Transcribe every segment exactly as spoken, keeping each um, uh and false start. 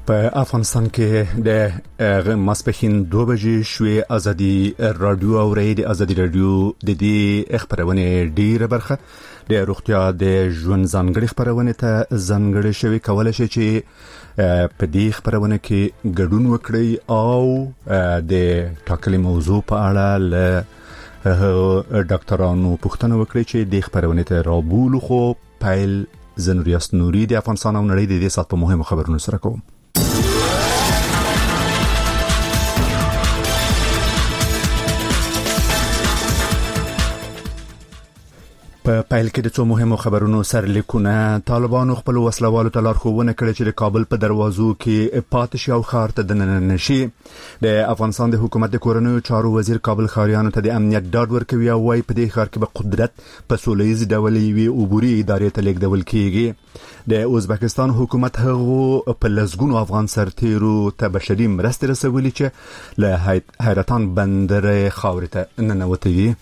په افغانستان کې د ماسپښین دوه بجې شوې ازادي رادیو او د ازادي رادیو د دې خبرونه ډیره برخه د روغتیا د ژوند ځانګړي خبرونه ته ځانګړي شوی کولای شي چې په دې خبرونه کې ګډون وکړي او د ټاکلي موضوع په اړه له ډاکټرانو پوښتنه وکړي چې د خبرونه ته رابول خو پایل زنوریاس نوري د افغانستان او نړۍ د دې سات په مهمو خبرونو سره کوم. په پایل کې د څو مهمو خبرونو سرلیکونه طالبانو خپل وسلوالو ته لارښوونه کړې چې د کابل په دروازو کې پاتې شي او ښار ته دننه نشي. د افغانستان د حکومت د کورنیو چارو وزیر کابل ښاریانو ته د امنیت ډاډ ورکوي او وايي په دې ښار کې به قدرت په سولهییز ډول وي او عبوري ادارې ته لیږدول کیږي. د ازبکستان حکومت هغه په لزګونو افغان سرتیرو ته بشري مرستې رسولي چې له حیرتان بندر خاورې ته ننوتي.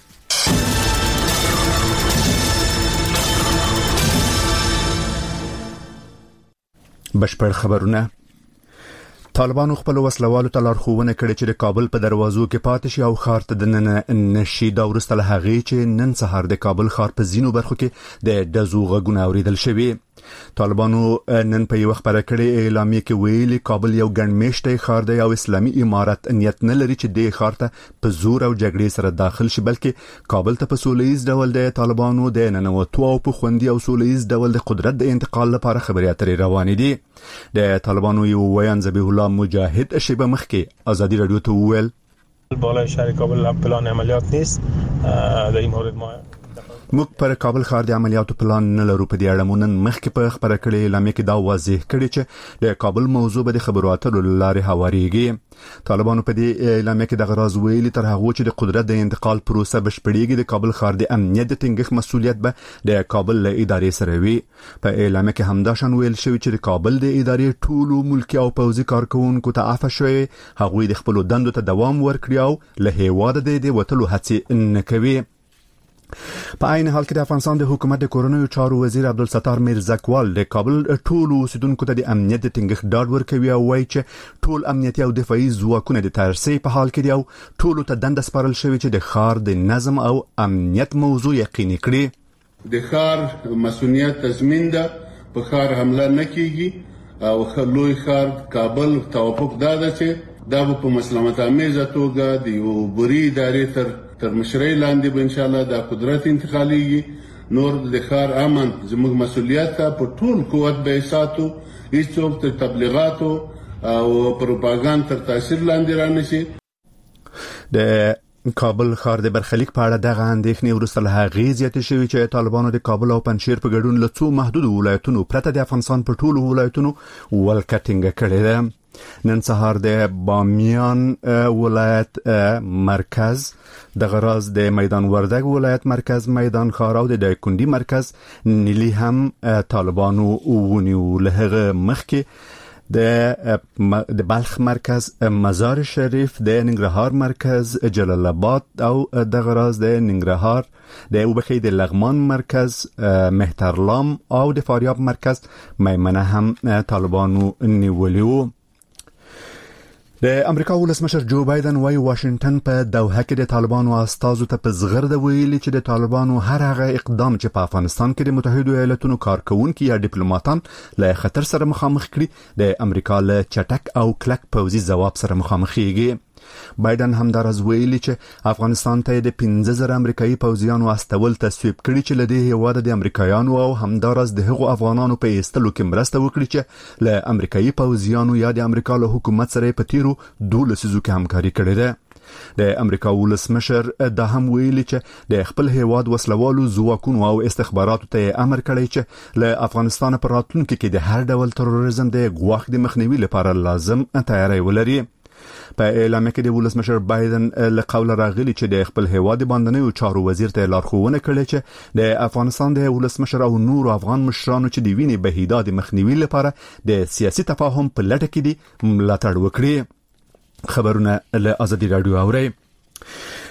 بشپړ خبرونه. طالبانو خپل وسلوالو ته لارښوونه کړې چې د کابل په دروازو کې پاتې شي او ښار ته دننه نشي. دا وروسته له هغې چې نن سهار د کابل ښار په ځینو برخو کې د ډزو غږونه اوریدل شوي. طالبانو نن په یو خبره کړې اعلامیه کې ویلي کابل یو ګڼمېشته ښار دی او اسلامي امارت نیت نه لري چې د ښار ته په زور او جګړې سره داخل شي، بلکې کابل ته په سولهییز ډول د طالبانو د ننوتو او په خوندي او سولهییز ډول د قدرت د انتقال لپاره خبرې اترې روانې دي. د طالبانو یو ویان ذبیح الله مجاهد شیبه مخکې ازادي رادیو ته وویل بالای شهر کابل پلان عملیات نیست. در این مورد ما موږ پر کابل ښار د عملیاتو پلان نه لرو. په دې اړه مونږ مخکې په خبره کړې اعلامیه کې دا واضح کړي چې د کابل موضوع به د خبرو اترو لارې هواريږي. طالبانو په دې اعلامیه کې د غراض ویلي تر هغه چې د قدرت د انتقال پروسه بشپړېږي د کابل ښار د امنیت د ټینګښت مسؤلیت به د کابل له ادارې سره وي. په اعلامیه کې همدا شان ویل شوی چې د کابل د ادارې ټولو ملکي او پوځي کارکونکو ته عفو شوی، هغوی د خپل دندو ته دوام ورکړي او له هیواده د وټلو هڅې نه کوي. په عین حال کې د افغانستان د حکومت د کورنیو چارو وزیر عبدالستار میرزکوال د کابل ټولو اوسیدونکو ته د امنیت د ټینګښت ډاډ ورکوي او وایي چې ټول امنیتي او دفاعي ځواکونه د ترسۍ په حال کې دي او ټولو ته دنده سپارل شوې چې د ښار د نظم او امنیت موضوع یقیني کړي. د ښار مسؤلیت تضمین ده، په ښار حمله نه کیږي او لوی ښار کابل توافق دا ده چې دا په مسلمت آمیزه توګه د یو عبوري ادارې تر تر مشرۍ لاندې به ان شاء الله دا قدرت انتقاليږي. نور د ښار امن زموږ مسؤلیت ته په ټول قوت به ساتو، هیڅوک تر تبلیغاتو او پروپاګاندا تر تاثیر لاندې را نشي. د کابل ښار د برخلیک په اړه دغه اندېښنې وروسته له هغې زیاتې شوې چې طالبانو د کابل او پنجشیر په ګډون له څو محدودو ولایتونو پرته د افغانستان په ټولو ولایتونو ولکه ټینګه کړې ده. نن سهار د بامیان ولایت مرکز د غراز د میدان وردګ ولایت مرکز میدان خار او د دایکنډي مرکز نیلی هم طالبانو ونیو. له هغه مخکې د د بلخ مرکز مزار شریف، د ننګرهار مرکز جلال آباد او د غراز د ننګرهار د وبخې د لغمان مرکز مهترلام او د فاریاب مرکز میمنه هم طالبانو نیولیو. د امریکا ولسمشر جو بایدن وايي واشنگټن په دوحه کې د طالبانو استازو ته په زغرده ویلي چې د طالبانو هر هغه اقدام چې په افغانستان کې د متحده ایالاتونو کارکونکو یا ډیپلوماټان له خطر سره مخامخ کړي د امریکا له چټک او کلک پوځي ځواب سره مخامخېږي. بایدن هم دراز ویلي چې افغانستان ته د پنځه زره امریکایي پوځیانو استول تصویب کړي چې لدې هیواده د امریکایانو او هم دراز د هغو افغانانو په ایستلو کې مرسته وکړي چې له امریکایي پوځیانو یا د امریکا له حکومت سره په تیرو دوه لسیزو کې همکاري کړې ده. د امریکا ولسمشر دا هم ویلي چې د خپل هیواد وسلوالو ځواکونو او استخباراتو ته امر کړی چې له افغانستان پر راتلونکي کې د هر ډول تروریزم د غواخ د مخنیوي لپاره لازم تیاری ولري. په اعلامیه کې د ولسمشر بایدن له قوله راغلی چې د خپل هیواد باندې چارو وزیر ته لارښوونه کړې چې د افغانستان د ولسمشر او نور افغان مشرانو چې د وینې بهیداد مخنیوي لپاره د سیاسي تفاهم په لټه کې دي ملاتړ وکړي. خبرونه له ازادي رادیو اوري.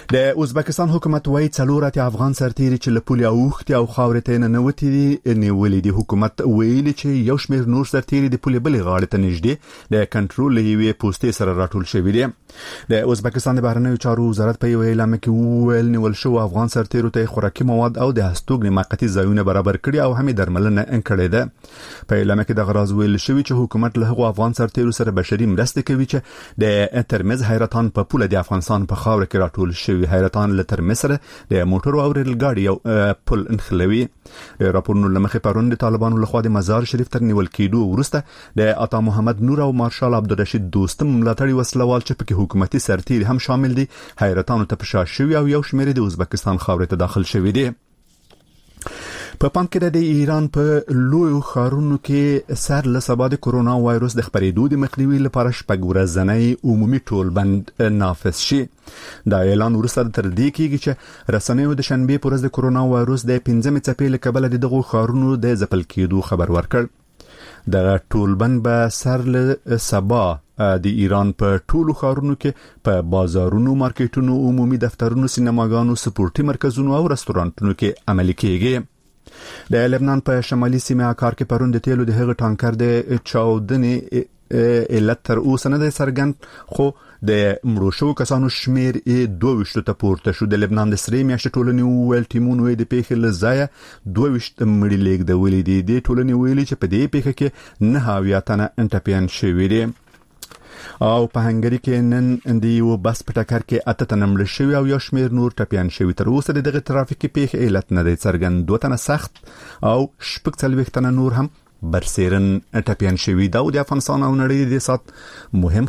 د ازبکستان حکومت وایي څلور اتیا افغان سرتیري چې له پولې اوښتي او خاورې ته نه نوتي دي نیولې دي. حکومت ویلي چې یو شمېر نور سرتیري د پولې بلې غاړې ته نږدې د کنټرول له یوې پوستې سره راټول شوي دي. د ازبکستان د بهرنیو چارو وزارت په یو اعلان کې وویل نیول شو افغان سرتیرو ته خوراکي مواد او د هستوګنې موقتي ځایونه برابر کړي او هم درملنه کړې ده. په اعلان کې د غراز ویل شوی چې حکومت له هغو افغان سرتیرو سره بشري مرستې کوي چې د ترمز حیرتان په پوله د افغانستان په خاور کې راټول شوی. حیرتان له ترمز سره د موټرو او ریل ګاډي یو پل انخلوي. د راپورونو لمخې پرون د طالبانو لخوا د مزار شریف تر نیول کېدو وروسته د عطا محمد نور او مارشال عبدالرشید دوستم ملاتړي وسلوال چې پکې حکومتي سرتیري هم شامل دي حیرتان ته پشا شوی او یو شمېر د ازبکستان خاورې ته داخل شوی دي. په پام کې د ایران په لوی ښارونو کې سر له سبا د کرونا وایروس د خپرېدو د مخنیوي لپاره شپږ ورځنی عمومي ټولبند نافذ شي. دا اعلان وروسته تر دې کېږي چې رسنیو د شنبې په ورځ د کرونا وایروس د پنځمې څپې له کبله د دغو ښارونو د ځپل کېدو خبر ورکړ. د ټولبند به سر له سبا د ایران په ټولو ښارونو کې په بازارونو، مارکیټونو، عمومي دفترونو، سینماګانو، سپورتي مرکزونو او رستورانتونو کې عملي کېږي. د لبنان په شمالي سیمه اکار کې پرون د تیلو د هغه ټانکر د چاودنې علت تر اوسه نه دی څرګند، خو د مړو شوو کسانو شمیر دوه ویشتو ته پورته شو. د لبنان د سرې میاشتې ټولنې وویل ټیمونو د پیښې له ځایه دوه ویشت مړي لیږدولي دي. د ټولنې ویلي چې په دې پیښه کې نهه اویا تنه انټپیان شوي دي. او په هنګري کې نن د یو بس په ټکر کې اته تنه مړه شوي او یو شمېر نور ټپیان شوي. تر اوسه د دغه ترافیکي پیښې علت نه دی څرګند. دوه تنه سخت او شپږ څلوېښت تنه نور هم برسېرن ټپیان شوي. دا د افغانستان او نړۍ د سات مهم